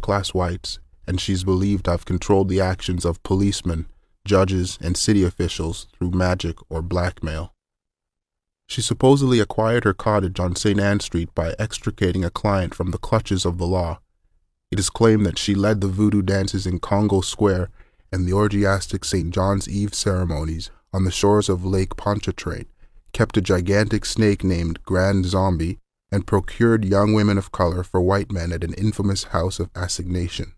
upper-class whites, and she's believed to have controlled the actions of policemen, judges, and city officials through magic or blackmail. She supposedly acquired her cottage on St. Anne Street by extricating a client from the clutches of the law. It is claimed that she led the voodoo dances in Congo Square and the orgiastic St. John's Eve ceremonies on the shores of Lake Pontchartrain, kept a gigantic snake named Grand Zombie, and procured young women of color for white men at an infamous house of assignation.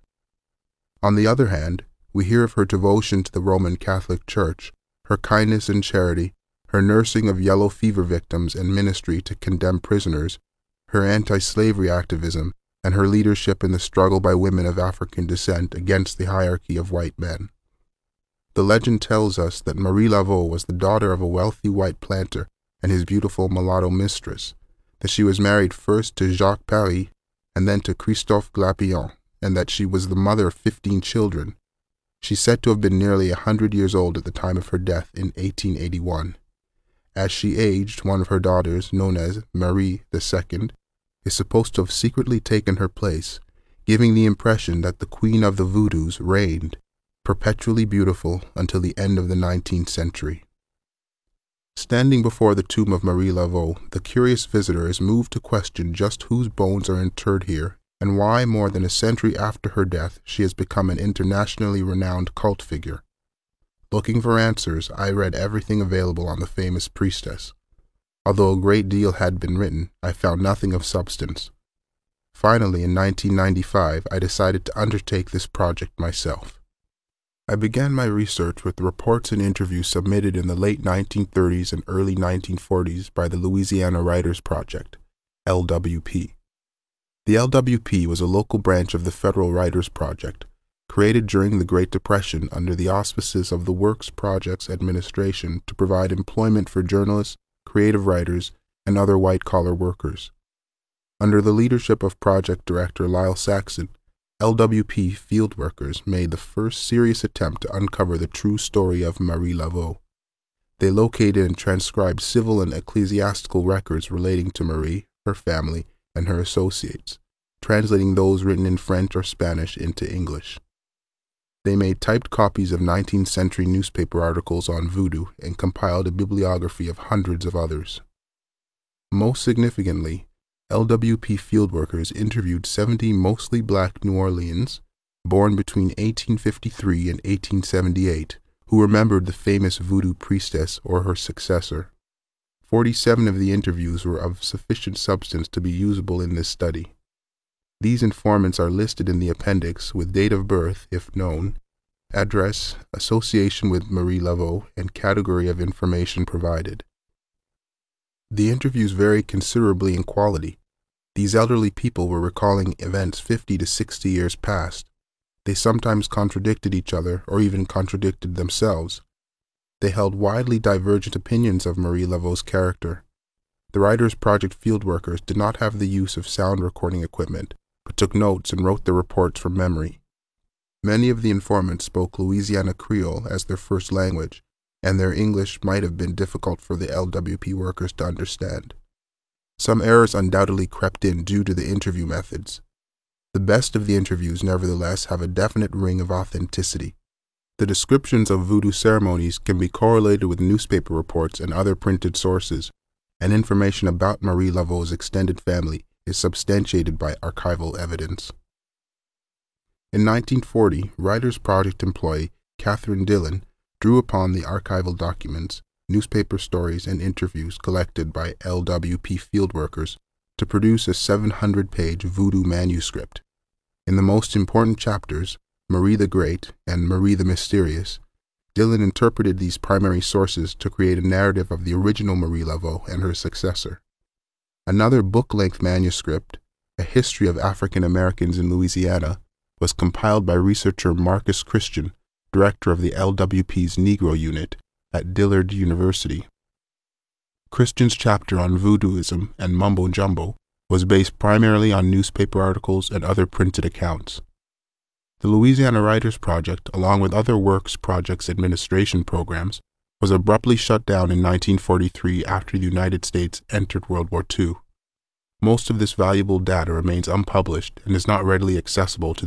On the other hand, we hear of her devotion to the Roman Catholic Church, her kindness and charity, her nursing of yellow fever victims and ministry to condemned prisoners, her anti-slavery activism, and her leadership in the struggle by women of African descent against the hierarchy of white men. The legend tells us that Marie Laveau was the daughter of a wealthy white planter and his beautiful mulatto mistress, that she was married first to Jacques Paris and then to Christophe Glapillon, and that she was the mother of 15 children. She's said to have been nearly 100 years old at the time of her death in 1881. As she aged, one of her daughters, known as Marie II, is supposed to have secretly taken her place, giving the impression that the Queen of the Voodoos reigned, perpetually beautiful until the end of the 19th century. Standing before the tomb of Marie Laveau, the curious visitor is moved to question just whose bones are interred here and why, more than a century after her death, she has become an internationally renowned cult figure. Looking for answers, I read everything available on the famous priestess. Although a great deal had been written, I found nothing of substance. Finally, in 1995, I decided to undertake this project myself. I began my research with reports and interviews submitted in the late 1930s and early 1940s by the Louisiana Writers Project, LWP. The LWP was a local branch of the Federal Writers Project, created during the Great Depression under the auspices of the Works Projects Administration to provide employment for journalists, creative writers, and other white-collar workers. Under the leadership of Project Director Lyle Saxon, LWP field workers made the first serious attempt to uncover the true story of Marie Laveau. They located and transcribed civil and ecclesiastical records relating to Marie, her family, and her associates, translating those written in French or Spanish into English. They made typed copies of 19th century newspaper articles on voodoo and compiled a bibliography of hundreds of others. Most significantly, LWP fieldworkers interviewed 70 mostly black New Orleans, born between 1853 and 1878, who remembered the famous voodoo priestess or her successor. 47 of the interviews were of sufficient substance to be usable in this study. These informants are listed in the appendix with date of birth, if known, address, association with Marie Laveau, and category of information provided. The interviews vary considerably in quality. These elderly people were recalling events 50 to 60 years past. They sometimes contradicted each other or even contradicted themselves. They held widely divergent opinions of Marie Laveau's character. The Writers Project fieldworkers did not have the use of sound recording equipment, but took notes and wrote their reports from memory. Many of the informants spoke Louisiana Creole as their first language, and their English might have been difficult for the LWP workers to understand. Some errors undoubtedly crept in due to the interview methods. The best of the interviews, nevertheless, have a definite ring of authenticity. The descriptions of voodoo ceremonies can be correlated with newspaper reports and other printed sources, and information about Marie Laveau's extended family is substantiated by archival evidence. In 1940, Writers Project employee Catherine Dillon drew upon the archival documents, newspaper stories, and interviews collected by LWP fieldworkers to produce a 700-page voodoo manuscript. In the most important chapters, Marie the Great and Marie the Mysterious, Dillon interpreted these primary sources to create a narrative of the original Marie Laveau and her successor. Another book-length manuscript, A History of African Americans in Louisiana, was compiled by researcher Marcus Christian, director of the LWP's Negro Unit at Dillard University. Christian's chapter on voodooism and mumbo-jumbo was based primarily on newspaper articles and other printed accounts. The Louisiana Writers Project, along with other Works Projects Administration programs, was abruptly shut down in 1943 after the United States entered World War II. Most of this valuable data remains unpublished and is not readily accessible to